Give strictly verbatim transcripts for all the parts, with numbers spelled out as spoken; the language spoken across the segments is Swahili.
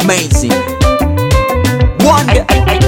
amazing. Wonder.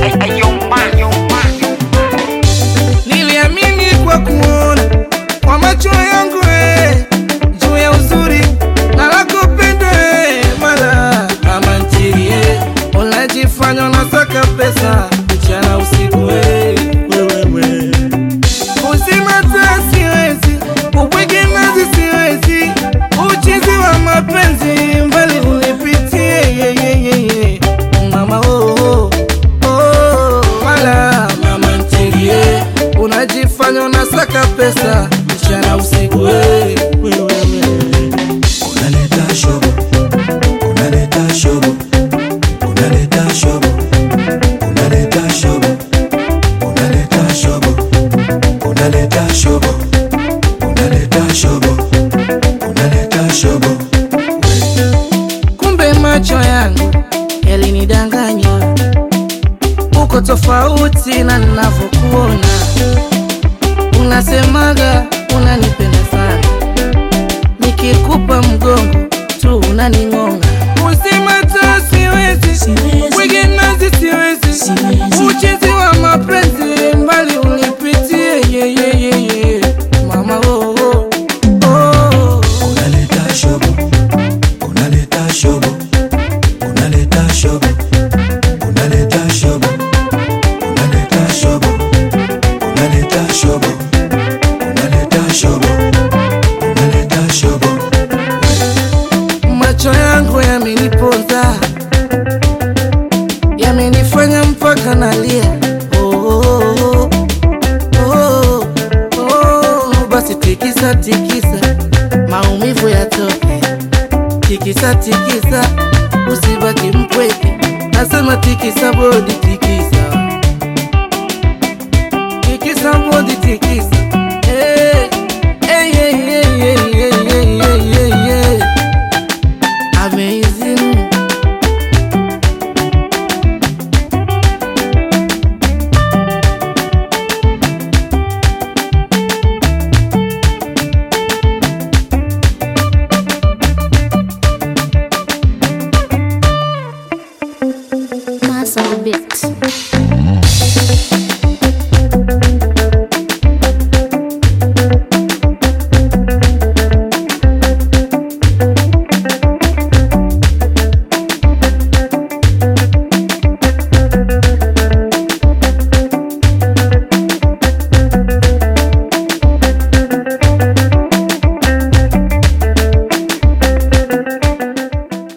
Niliamini kwa kuona kwa macho yangu we, juu ya uzuri na lako pendo we, mara kama ntirie unajifanya unasaka pesa mchana usiku we, wewe uzima taa siwezi, ubwege nazi siwezi, uchizi wa mapenzi mbali ulipitie ye, ye, ye, ye. Mama oh, oh, oh, mala mama ntirie unajifanya unasaka pesa mchana usiku we, wewe unaleta shobo, unaleta shobo, unaleta shobo, unaleta shobo, unaleta shobo, unaleta shobo, unaleta shobo, unaleta shobo. Kumbe macho yangu yalinidanganya, uko tofauti na ninavyokuona. Unasemaga unanipenda sana, nikikupa mgongo tu unaningonga. Usima ta siwezi, wige nazi siwezi, uchizi wa mapenzi mbali ulipitie ye, ye, ye, ye. Mama oh, oh, oh. Unaleta shobo, unaleta shobo, unaleta shobo, unaleta shobo, unaleta shobo, unaleta shobo, unaleta shobo, unaleta shobo. Macho yangu yameniponza, yamenifanya mpaka nalia. Oh, oh, oh, oh, oh. Basi tikisa tikisa, maumivu yatoke. Tikisa tikisa, usibaki mpweke. Nasema tikisa body tikisa, tikisa body tikisa.